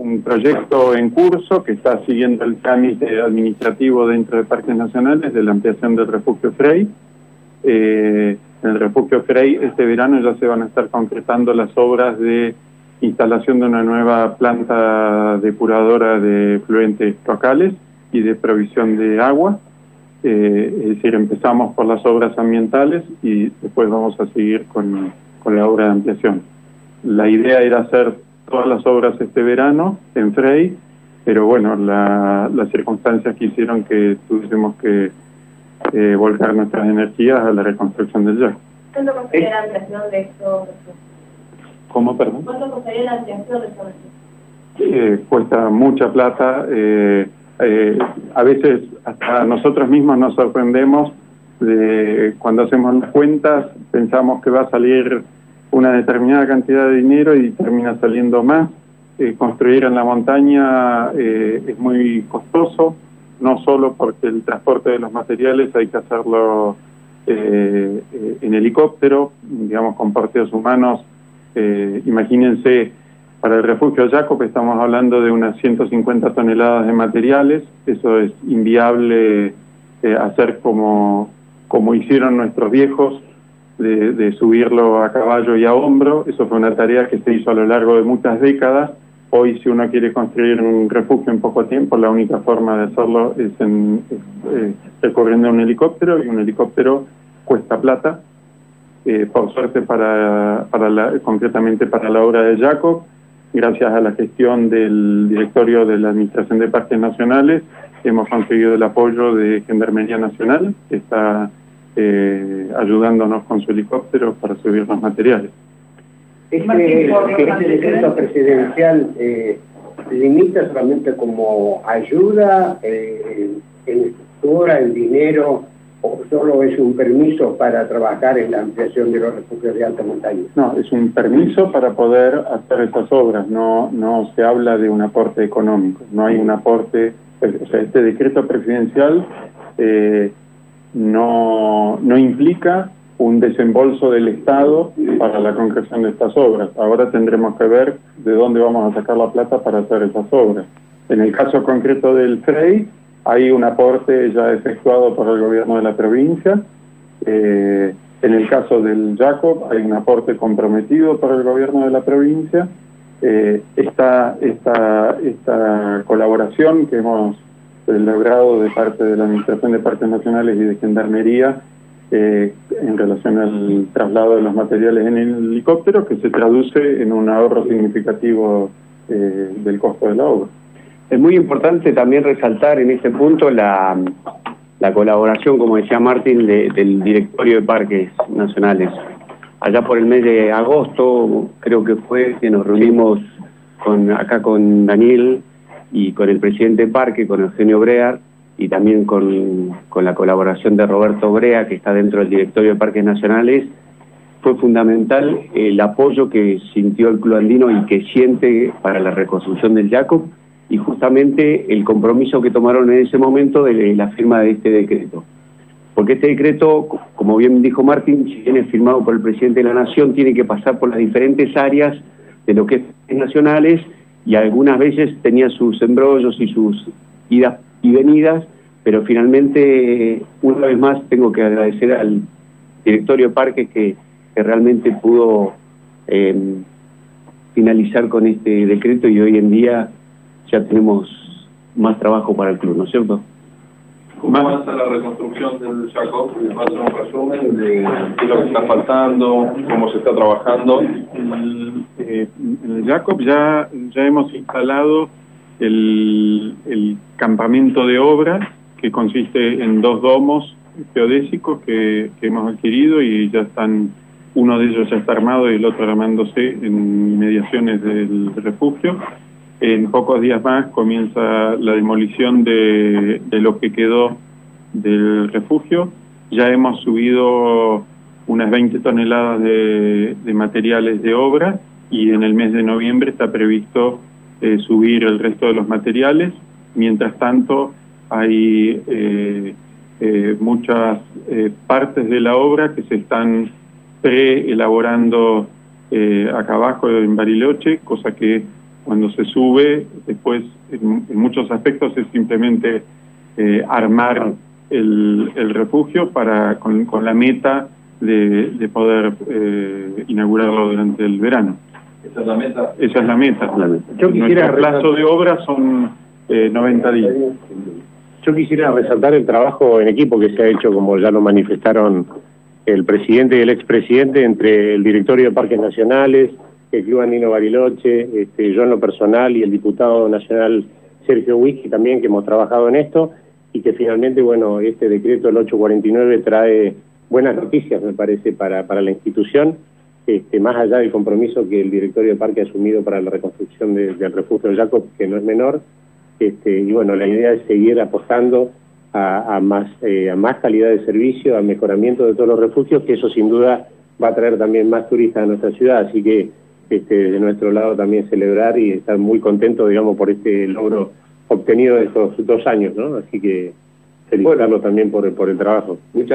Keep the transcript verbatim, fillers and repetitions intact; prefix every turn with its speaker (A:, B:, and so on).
A: un proyecto en curso que está siguiendo el trámite administrativo dentro de Parques Nacionales de la ampliación del refugio Frey. Eh, en el refugio Frey este verano ya se van a estar concretando las obras de instalación de una nueva planta depuradora de fluentes locales y de provisión de agua. Eh, es decir, empezamos por las obras ambientales y después vamos a seguir con, con la obra de ampliación. La idea era hacer todas las obras este verano en Frey, pero bueno, la, las circunstancias que hicieron que tuviésemos que eh, volcar nuestras energías a la reconstrucción del Yaco.
B: ¿Cuánto costaría la ampliación de esto?
A: ¿Cómo, perdón?
B: ¿Cuánto costaría la ampliación de esto?
A: Eh, cuesta mucha plata. Eh, eh, a veces hasta nosotros mismos nos sorprendemos de cuando hacemos las cuentas, pensamos que va a salir una determinada cantidad de dinero y termina saliendo más. Eh, construir en la montaña eh, es muy costoso, no solo porque el transporte de los materiales hay que hacerlo eh, eh, en helicóptero, digamos con porteos humanos. Eh, imagínense, para el refugio Yaco estamos hablando de unas ciento cincuenta toneladas de materiales. Eso es inviable eh, hacer como, como hicieron nuestros viejos, de, de subirlo a caballo y a hombro. Eso fue una tarea que se hizo a lo largo de muchas décadas. Hoy, si uno quiere construir un refugio en poco tiempo, la única forma de hacerlo es, en, es eh, recorriendo un helicóptero, y un helicóptero cuesta plata. Eh, por suerte, para, para la, concretamente para la obra de Jacob, gracias a la gestión del directorio de la Administración de Parques Nacionales, hemos conseguido el apoyo de Gendarmería Nacional, que está eh, ayudándonos con su helicóptero para subir los materiales.
C: Este, este decreto presidencial eh, limita solamente como ayuda eh, en estructura, en dinero, o solo es un permiso para trabajar en la ampliación de los refugios de alta montaña.
A: No, es un permiso para poder hacer esas obras. No, no se habla de un aporte económico, no hay un aporte. O sea, este decreto presidencial eh, no, no implica un desembolso del Estado para la concreción de estas obras. Ahora tendremos que ver de dónde vamos a sacar la plata para hacer esas obras. En el caso concreto del Frey, hay un aporte ya efectuado por el gobierno de la provincia. Eh, en el caso del Jacob, hay un aporte comprometido por el gobierno de la provincia. Eh, esta, esta, esta colaboración que hemos logrado de parte de la Administración de Parques Nacionales y de Gendarmería Eh, en relación al traslado de los materiales en el helicóptero, que se traduce en un ahorro significativo eh, del costo de la obra.
C: Es muy importante también resaltar en este punto la, la colaboración, como decía Martín, de, del Directorio de Parques Nacionales. Allá por el mes de agosto, creo que fue que nos reunimos con, acá con Daniel y con el presidente de Parque, con Eugenio Brea, y también con, con la colaboración de Roberto Brea, que está dentro del Directorio de Parques Nacionales. Fue fundamental el apoyo que sintió el Club Andino y que siente para la reconstrucción del Jacob, y justamente el compromiso que tomaron en ese momento de la firma de este decreto. Porque este decreto, como bien dijo Martín, si bien es firmado por el presidente de la Nación, tiene que pasar por las diferentes áreas de lo que es nacionales, y algunas veces tenía sus embrollos y sus idas y venidas, pero finalmente, una vez más, tengo que agradecer al Directorio de Parques que, que realmente pudo eh, finalizar con este decreto, y hoy en día ya tenemos más trabajo para el club, ¿no es cierto?
D: ¿Cómo avanza la reconstrucción del Jacob? ¿Va a hacer un resumen de qué es lo que está faltando, cómo se está trabajando?
A: El, eh, en el Jacob ya, ya hemos instalado el, el campamento de obras, que consiste en dos domos geodésicos que, que hemos adquirido, y ya están, uno de ellos ya está armado y el otro armándose en inmediaciones del refugio. En pocos días más comienza la demolición de, de lo que quedó del refugio. Ya hemos subido unas veinte toneladas de, de materiales de obra, y en el mes de noviembre está previsto eh, subir el resto de los materiales. Mientras tanto, hay eh, eh, muchas eh, partes de la obra que se están pre-elaborando eh, acá abajo en Bariloche, cosa que cuando se sube, después en, en muchos aspectos es simplemente eh, armar el, el refugio para con, con la meta de, de poder eh, inaugurarlo durante el verano.
D: ¿Esa es la meta?
A: Esa es la meta.
E: La meta. Yo quisiera
A: Nuestro plazo de obra son eh, noventa días.
E: Yo quisiera resaltar el trabajo en equipo que se ha hecho, como ya lo manifestaron el presidente y el expresidente, entre el directorio de Parques Nacionales, el Club Andino Bariloche, este, yo en lo personal y el diputado nacional Sergio Whisky también, que hemos trabajado en esto, y que finalmente, bueno, este decreto, el ochocientos cuarenta y nueve, trae buenas noticias, me parece, para, para la institución, este, más allá del compromiso que el directorio de Parque ha asumido para la reconstrucción de, del refugio Jacob, que no es menor. Este, y bueno, la idea es seguir apostando a, a, más, eh, a más calidad de servicio, al mejoramiento de todos los refugios, que eso sin duda va a traer también más turistas a nuestra ciudad, así que este, de nuestro lado también celebrar y estar muy contentos, digamos, por este logro obtenido de estos dos años, ¿no? Así que felicitarlo también por, por el trabajo. Muchas